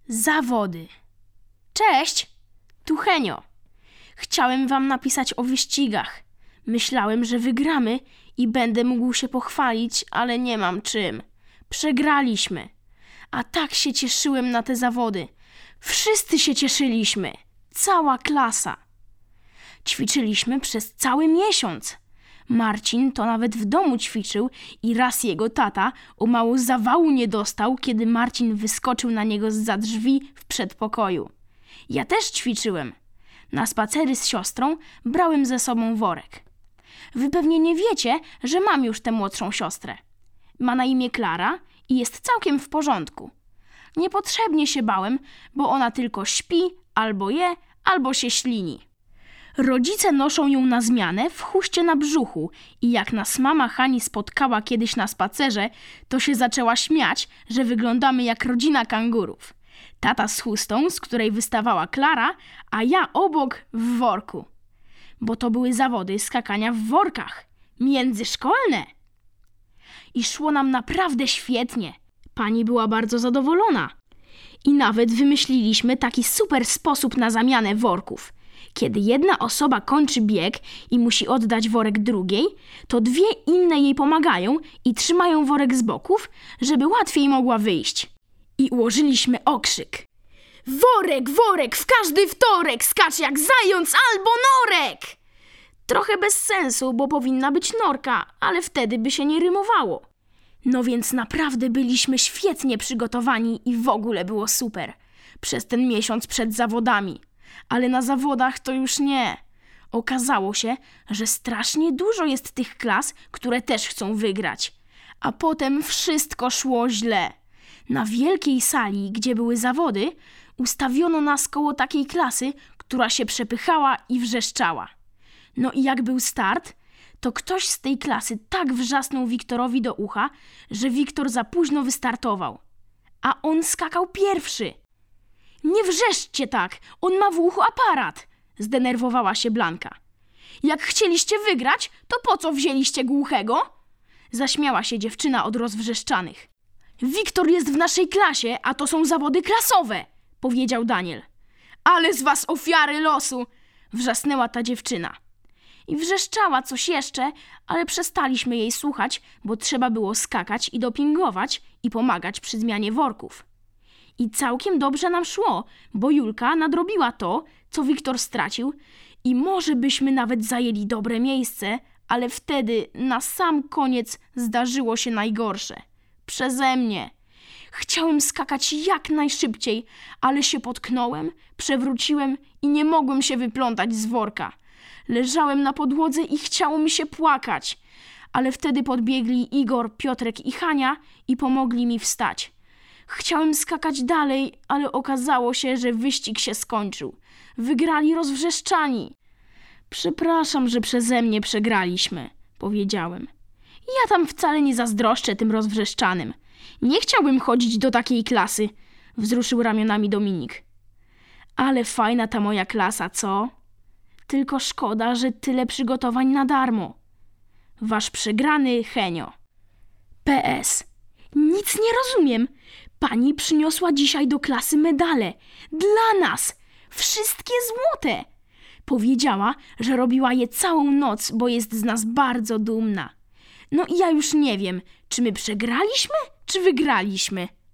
Zawody. Cześć, tu Henio. Chciałem wam napisać o wyścigach. Myślałem, że wygramy i będę mógł się pochwalić, ale nie mam czym. Przegraliśmy. A tak się cieszyłem na te zawody. Wszyscy się cieszyliśmy. Cała klasa. Ćwiczyliśmy przez cały miesiąc. Marcin to nawet w domu ćwiczył i raz jego tata o mało zawału nie dostał, kiedy Marcin wyskoczył na niego zza drzwi w przedpokoju. Ja też ćwiczyłem. Na spacery z siostrą brałem ze sobą worek. Wy pewnie nie wiecie, że mam już tę młodszą siostrę. Ma na imię Klara i jest całkiem w porządku. Niepotrzebnie się bałem, bo ona tylko śpi, albo je, albo się ślini. Rodzice noszą ją na zmianę w chuście na brzuchu i jak nas mama Hani spotkała kiedyś na spacerze, to się zaczęła śmiać, że wyglądamy jak rodzina kangurów. Tata z chustą, z której wystawała Klara, a ja obok w worku. Bo to były zawody skakania w workach, międzyszkolne. I szło nam naprawdę świetnie. Pani była bardzo zadowolona. I nawet wymyśliliśmy taki super sposób na zamianę worków. Kiedy jedna osoba kończy bieg i musi oddać worek drugiej, to dwie inne jej pomagają i trzymają worek z boków, żeby łatwiej mogła wyjść. I ułożyliśmy okrzyk. Worek, worek, w każdy wtorek, skacz jak zając albo norek! Trochę bez sensu, bo powinna być norka, ale wtedy by się nie rymowało. No więc naprawdę byliśmy świetnie przygotowani i w ogóle było super. Przez ten miesiąc przed zawodami. Ale na zawodach to już nie. Okazało się, że strasznie dużo jest tych klas, które też chcą wygrać. A potem wszystko szło źle. Na wielkiej sali, gdzie były zawody, ustawiono nas koło takiej klasy, która się przepychała i wrzeszczała. No i jak był start, to ktoś z tej klasy tak wrzasnął Wiktorowi do ucha, że Wiktor za późno wystartował. A on skakał pierwszy. Nie wrzeszczcie tak, on ma w uchu aparat, zdenerwowała się Blanka. Jak chcieliście wygrać, to po co wzięliście głuchego? Zaśmiała się dziewczyna od rozwrzeszczanych. Wiktor jest w naszej klasie, a to są zawody klasowe, powiedział Daniel. Ale z was ofiary losu, wrzasnęła ta dziewczyna. I wrzeszczała coś jeszcze, ale przestaliśmy jej słuchać, bo trzeba było skakać i dopingować i pomagać przy zmianie worków. I całkiem dobrze nam szło, bo Julka nadrobiła to, co Wiktor stracił i może byśmy nawet zajęli dobre miejsce, ale wtedy na sam koniec zdarzyło się najgorsze. Przeze mnie. Chciałem skakać jak najszybciej, ale się potknąłem, przewróciłem i nie mogłem się wyplątać z worka. Leżałem na podłodze i chciało mi się płakać, ale wtedy podbiegli Igor, Piotrek i Hania i pomogli mi wstać. Chciałem skakać dalej, ale okazało się, że wyścig się skończył. Wygrali rozwrzeszczani. Przepraszam, że przeze mnie przegraliśmy, powiedziałem. Ja tam wcale nie zazdroszczę tym rozwrzeszczanym. Nie chciałbym chodzić do takiej klasy, wzruszył ramionami Dominik. Ale fajna ta moja klasa, co? Tylko szkoda, że tyle przygotowań na darmo. Wasz przegrany Henio. PS. Nic nie rozumiem. Pani przyniosła dzisiaj do klasy medale. Dla nas. Wszystkie złote. Powiedziała, że robiła je całą noc, bo jest z nas bardzo dumna. No i ja już nie wiem, czy my przegraliśmy, czy wygraliśmy.